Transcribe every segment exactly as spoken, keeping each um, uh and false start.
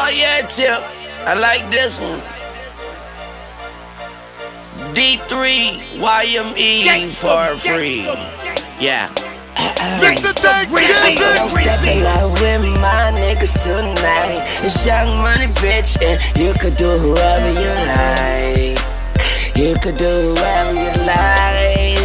Oh yeah, Tip. I like this one. D three Y M E for free. Yeah. Mister Thanksgiving. I'm stepping out with my niggas tonight. It's Young Money, bitch, and you could do whoever you like. You could do whoever you like.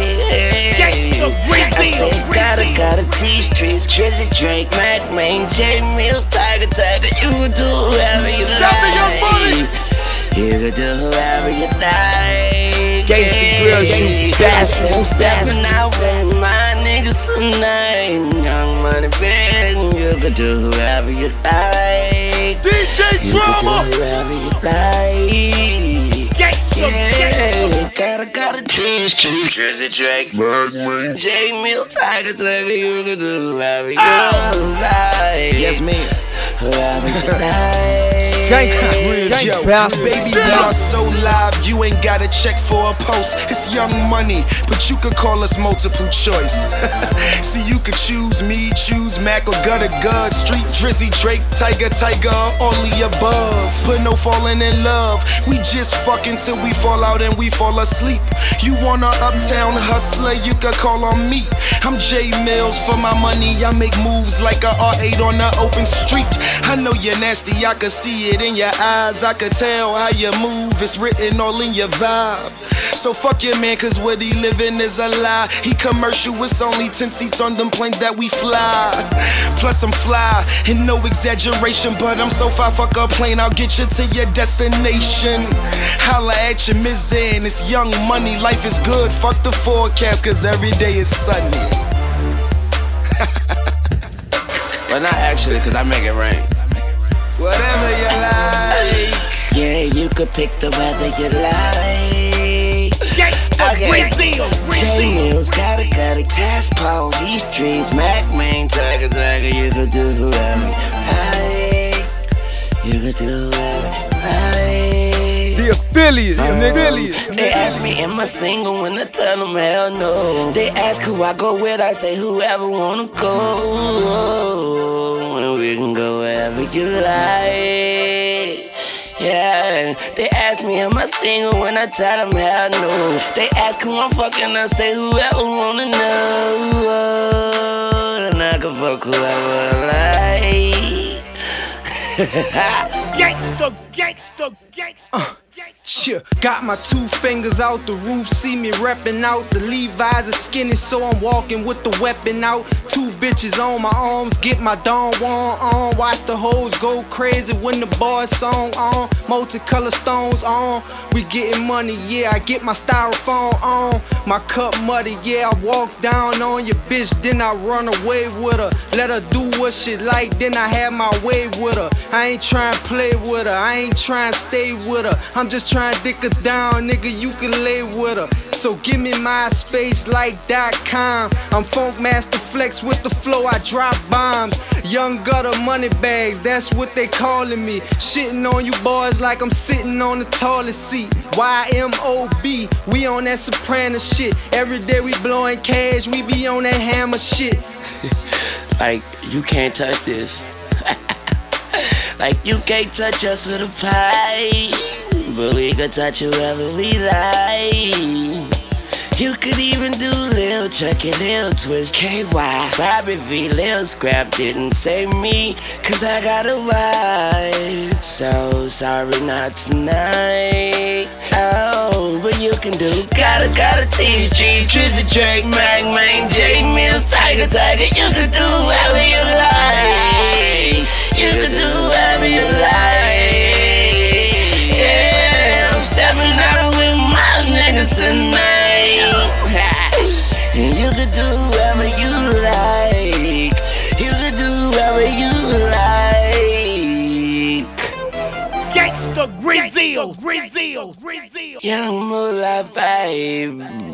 I say gotta, gotta T-Streets, Drizzy, Drake, Mac, Main, J Mills, Tiger, Tiger. You could do whoever you Shout to Young Money. like. You could do whoever you like. Gangsta Grill, you bastard. I'm stepping out with my niggas tonight. Young Money, bitch, you could do whoever you like. D J You Drama. could do whoever you like. Yeah, gotta, gotta choose, choose. Drizzy, Drake, Bagman. J Mills, Tiger, Tiger. You could do whoever you like. Yes, me. Whoever you like. Gangsta Grill, Yo, bastard. baby, we are so live, you ain't gotta check for a post. It's Young Money, but you could call us multiple choice. See, you could choose me, choose Mac or Gutter Gud, Street, Drizzy, Drake, Tiger, Tiger, all the above. Put no falling in love, we just fucking till we fall out and we fall asleep. You want a uptown hustler, you could call on me. I'm J Mills, for my money, I make moves like a R eight on the open street. I know you're nasty, I could see it in your eyes, I could tell how you move, it's written all in your vibe. So fuck your man, cause what he living is a lie. He commercial, it's only ten seats on them planes that we fly. Plus I'm fly, and no exaggeration, but I'm so far, fuck a plane, I'll get you to your destination. Holla at your mizzin, it's Young Money, life is good, fuck the forecast, cause every day is sunny. Well, not actually, cause I make it rain. Whatever you like. Yeah, you could pick the weather you like. Okay. J Mills, gotta, gotta test pose. These streets, Mac, Main, Tiger, Tiger. You could do whoever you like. You could do whoever you like. The affiliate, Um, the affiliate. They ask me, am I single? When I tell them hell no. They ask who I go with, I say whoever wanna go. And we can go wherever you like. Yeah, they ask me, am I single? When I tell them hell no. They ask who I'm fucking, I say whoever wanna know. And I can fuck whoever I like. Gangsta, gangsta, gangsta. Uh, Chill. Got my two fingers out the roof, see me reppin' out. The Levi's are skinny, so I'm walking with the weapon out. Two bitches on my arms, get my Don Juan on. Watch the hoes go crazy when the boys song on. Multicolor stones on, we getting money, yeah. I get my styrofoam on. My cup muddy, yeah. I walk down on your bitch, then I run away with her. Let her do what she like, then I have my way with her. I ain't trying to play with her, I ain't trying to stay with her. I'm just trying to dick her down, nigga, you can lay with her. So give me my space like dot com. I'm Funk Master Flex with the flow, I drop bombs. Young Gutter Money Bags, that's what they calling me. Shitting on you boys like I'm sitting on the toilet seat. Y M O B, we on that soprano shit. Every day we blowing cash, we be on that hammer shit. Like, you can't touch this. Like, you can't touch us with a pie. But we could touch whoever we like. You could even do Lil Chuck and Lil Twist K Y. Bobby V, Lil Scrap didn't say me, cause I got a wife. So sorry, not tonight. Oh, but you can do gotta, gotta T-Streets, Drizzy, Drake, Mac, Main, J Mills, Tiger, Tiger. You can do whatever you like. You can do whatever you like. Yeah, I'm stepping out with my niggas tonight. And you can do whatever you like. You can do whatever you like. Gangsta, Grizzle, Grizzle, Grizzle. Young Moolah vibe.